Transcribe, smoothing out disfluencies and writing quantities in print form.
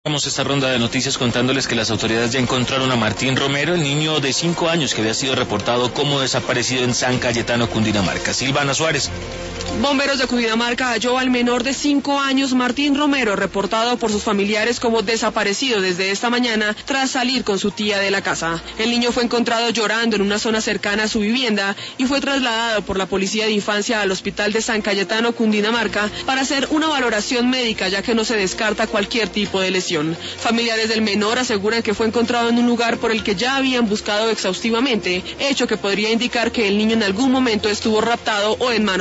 Vamos a esta ronda de noticias contándoles que las autoridades ya encontraron a Martín Romero, el niño de 5 años que había sido reportado como desaparecido en San Cayetano, Cundinamarca. Silvana Suárez. Bomberos de Cundinamarca halló al menor de 5 años, Martín Romero, reportado por sus familiares como desaparecido desde esta mañana tras salir con su tía de la casa. El niño fue encontrado llorando en una zona cercana a su vivienda y fue trasladado por la Policía de Infancia al Hospital de San Cayetano, Cundinamarca, para hacer una valoración médica, ya que no se descarta cualquier tipo de lesión. Familiares del menor aseguran que fue encontrado en un lugar por el que ya habían buscado exhaustivamente, hecho que podría indicar que el niño en algún momento estuvo raptado o en manos